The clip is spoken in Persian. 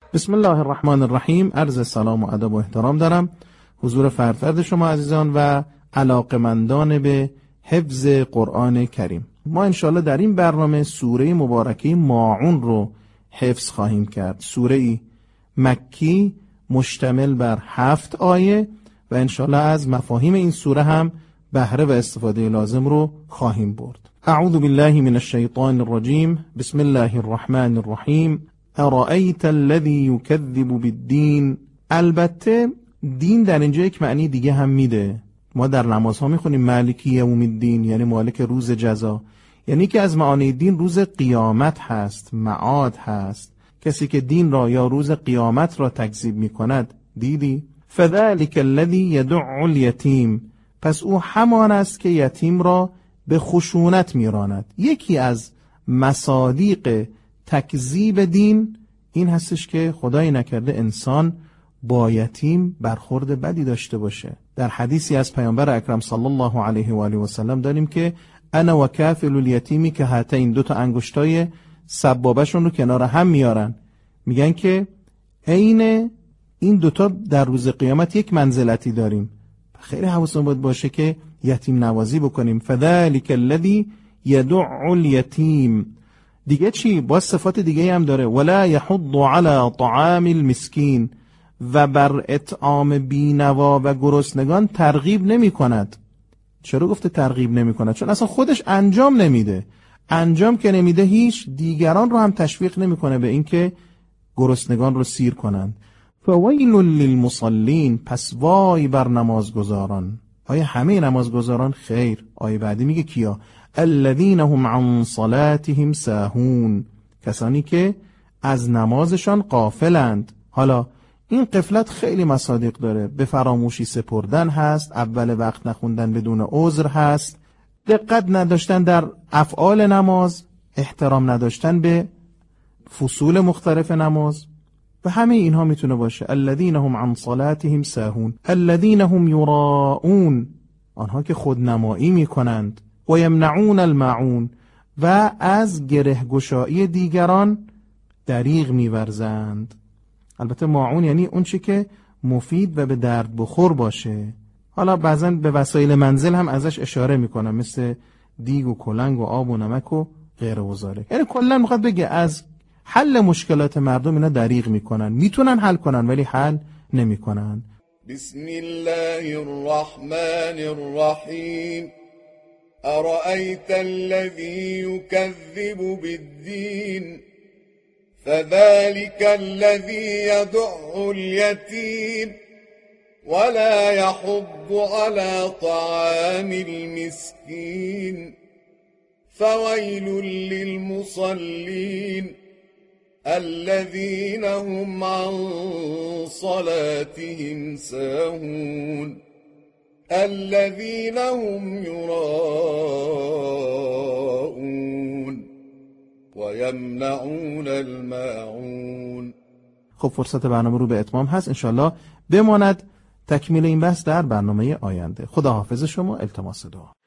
بسم الله الرحمن الرحیم. عرض سلام و ادب و احترام دارم حضور فرد شما عزیزان و علاقمندان به حفظ قرآن کریم. ما انشاءالله در این برنامه سوره مبارکه ماعون رو حفظ خواهیم کرد. سوره مکی مشتمل بر 7 آیه و انشاءالله از مفاهیم این سوره هم بهره و استفاده لازم رو خواهیم برد. اعوذ بالله من الشیطان الرجیم. بسم الله الرحمن الرحیم. ارأیت الذی یکذب بالدین. البته دین در اینجا یک معنی دیگه هم میده. ما در نمازها میخونیم مالک یوم الدین، یعنی مالک روز جزا، یعنی که از معانی دین روز قیامت هست، معاد هست. کسی که دین را یا روز قیامت را تکذیب میکند دیدی؟ فذلک الذی یدع الیتیم. پس او همان است که یتیم را به خشونت میراند. یکی از مصادیق تکذیب دین این هستش که خدای نکرده انسان با یتیم برخورد بدی داشته باشه. در حدیثی از پیامبر اکرم صلی الله علیه و آله و سلم داریم که انا و کافل الیتیمی که هاتین، 2 انگشتای سبابه‌شون رو کنار هم میارن، میگن که عین این 2 در روز قیامت یک منزلتی داریم. خیلی حواسمون باید باشه که یتیم نوازی بکنیم. فذلک الذی یدع الیتیم. دیگه چی؟ با صفات دیگه هم داره. ولا یحض علی طعام المسکین. و بر اطعام بینوا و گرسنگان ترغیب نمی کند. چرا گفته ترغیب نمی کند؟ چون اصلا خودش انجام نمیده. انجام که نمیده هیچ دیگران رو هم تشویق نمی کنه به این که گرسنگان رو سیر کنند. فویل للمصلین. پس وای بر نمازگزاران. آیا همه نمازگزاران؟ خیر. آیه بعدی میگه کیا؟ الذین هم عن صلاتهم ساهون. کسانی که از نمازشان غافلند. حالا این غفلت خیلی مصادیق داره. به فراموشی سپردن هست، اول وقت نخوندن بدون عذر هست، دقت نداشتن در افعال نماز، احترام نداشتن به فصول مختلف نماز و همه اینها میتونه باشه. الذین هم عن صلاتهم ساهون الذین هم یراؤون. آنها که خودنمایی میکنند. و یمنعون الماعون. و از گره گشایی دیگران دریغ میورزند. البته ماعون یعنی اون چی که مفید و به درد بخور باشه. حالا بعضن به وسایل منزل هم ازش اشاره میکنم، مثل دیگ و کلنگ و آب و نمک و غیره و ذالک. یعنی کلا میخواد بگه از حل مشکلات مردم اینا دریغ میکنن. میتونن حل کنن ولی حل نمیکنن. بسم الله الرحمن الرحیم. ارأیت الذی یکذب بالدین. فذلك الذي يدع اليتيم ولا يحض على طعام المسكين. فويل للمصلين الذين هم عن صلاتهم ساهون الذين هم يراءون ويمنعون الماعون. خب فرصت برنامه رو به اتمام هست. انشالله بماند تکمیل این بحث در برنامه آینده. خدا حافظ شما. التماس دعا.